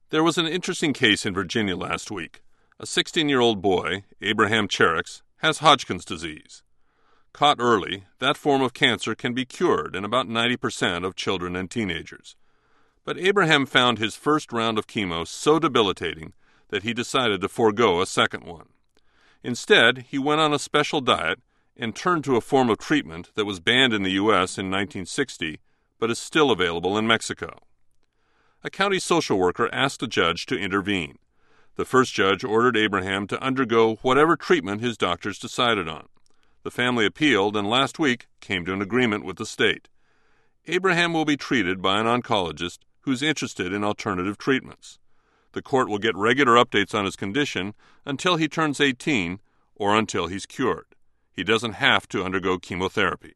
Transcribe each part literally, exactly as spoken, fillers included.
There was an interesting case in Virginia last week. A sixteen-year-old boy, Abraham Cherrix, has Hodgkin's disease. Caught early, that form of cancer can be cured in about ninety percent of children and teenagers. But Abraham found his first round of chemo so debilitating that he decided to forego a second one. Instead, he went on a special diet and turned to a form of treatment that was banned in the U S in nineteen sixty, but is still available in Mexico. A county social worker asked a judge to intervene. The first judge ordered Abraham to undergo whatever treatment his doctors decided on. The family appealed and last week came to an agreement with the state. Abraham will be treated by an oncologist who's interested in alternative treatments. The court will get regular updates on his condition until he turns eighteen or until he's cured. He doesn't have to undergo chemotherapy.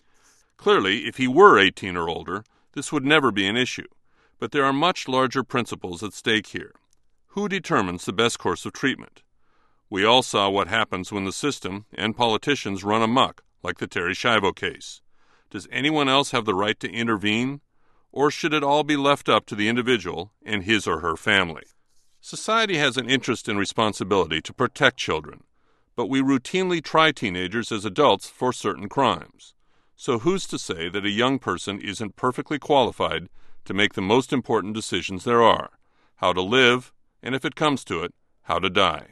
Clearly, if he were eighteen or older, this would never be an issue. But there are much larger principles at stake here. Who determines the best course of treatment? We all saw what happens when the system and politicians run amok, like the Terri Schiavo case. Does anyone else have the right to intervene? Or should it all be left up to the individual and his or her family? Society has an interest and responsibility to protect children, but we routinely try teenagers as adults for certain crimes. So who's to say that a young person isn't perfectly qualified to make the most important decisions there are, how to live, and if it comes to it, how to die?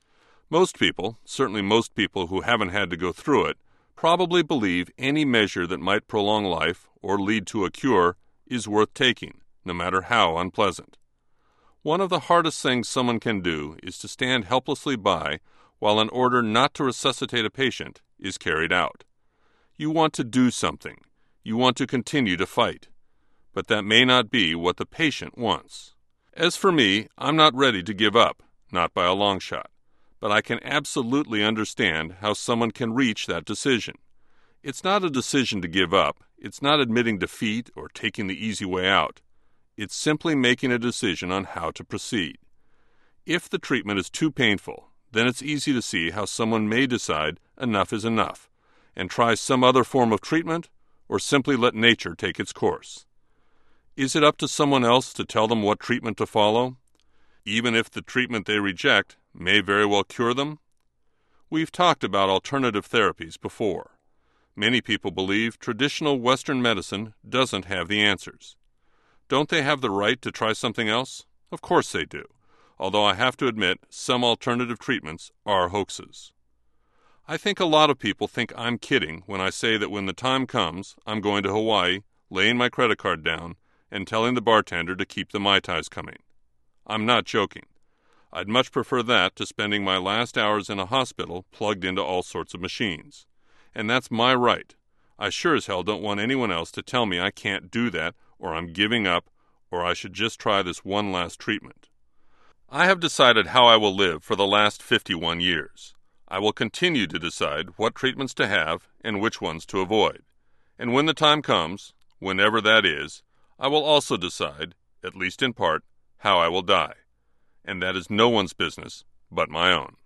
Most people, certainly most people who haven't had to go through it, probably believe any measure that might prolong life or lead to a cure is worth taking, no matter how unpleasant. One of the hardest things someone can do is to stand helplessly by while an order not to resuscitate a patient is carried out. You want to do something. You want to continue to fight. But that may not be what the patient wants. As for me, I'm not ready to give up, not by a long shot. But I can absolutely understand how someone can reach that decision. It's not a decision to give up. It's not admitting defeat or taking the easy way out. It's simply making a decision on how to proceed. If the treatment is too painful, then it's easy to see how someone may decide enough is enough and try some other form of treatment or simply let nature take its course. Is it up to someone else to tell them what treatment to follow, even if the treatment they reject may very well cure them? We've talked about alternative therapies before. Many people believe traditional Western medicine doesn't have the answers. Don't they have the right to try something else? Of course they do, although I have to admit some alternative treatments are hoaxes. I think a lot of people think I'm kidding when I say that when the time comes, I'm going to Hawaii, laying my credit card down, and telling the bartender to keep the Mai Tais coming. I'm not joking. I'd much prefer that to spending my last hours in a hospital plugged into all sorts of machines. And that's my right. I sure as hell don't want anyone else to tell me I can't do that, or I'm giving up, or I should just try this one last treatment. I have decided how I will live for the last fifty-one years. I will continue to decide what treatments to have and which ones to avoid. And when the time comes, whenever that is, I will also decide, at least in part, how I will die. And that is no one's business but my own.